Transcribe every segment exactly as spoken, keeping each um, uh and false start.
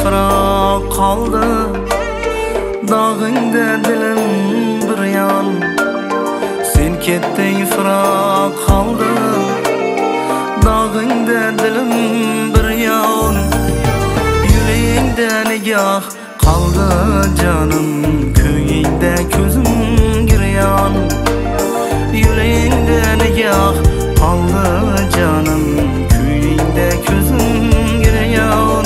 ifroq qoldi, dog'ingda dilim bir yon. Sen ketdi ifroq qoldi, dog'ingda dilim bir yon. Yuragingda nigoh qoldi jonim, ko'ngingda ko'zim giryon. Yuragingda nigoh qoldi jonim, ko'ngingda ko'zim giryon.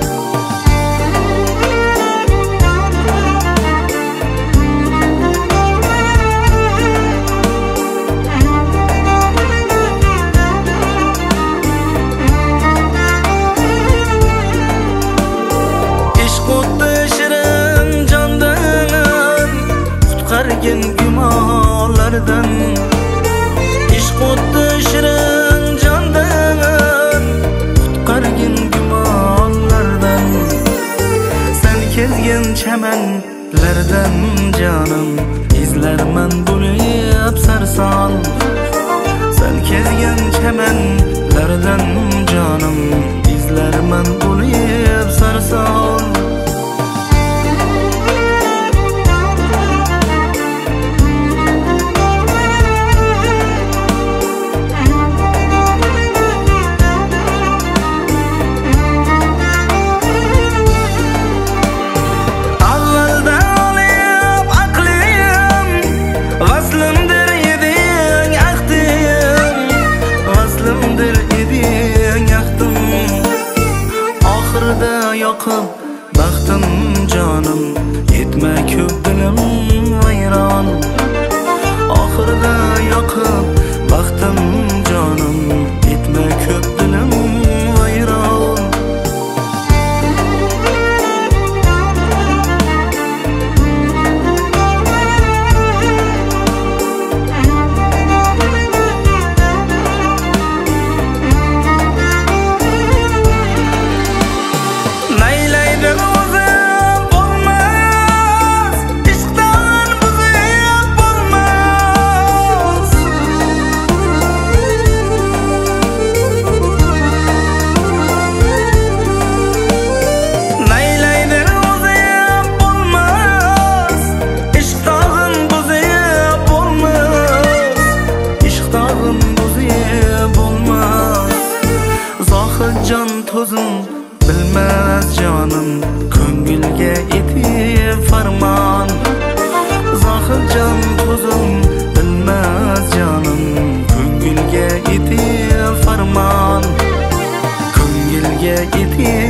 Qutqargin gumonlardan, ishq o'tdi shirin jondan, qutqargin gumonlardan. Sen kezgan chamanlardan jonim, izlarman bo'lib sarson. Sen kezgan chamanlardan jonim, izlarman bo'lib sarson. Yoqib baxtim jonim, yetma ko'p dilim vayron. Oxirida yoqib baxtim jonim, yetma ko'p dilim vayron. Jon to'zim bilmez jonim, ko'ngilga etib farmon. Zohir jon to'zim bilmez jonim, ko'ngilga etib farmon. Ko'ngilga etib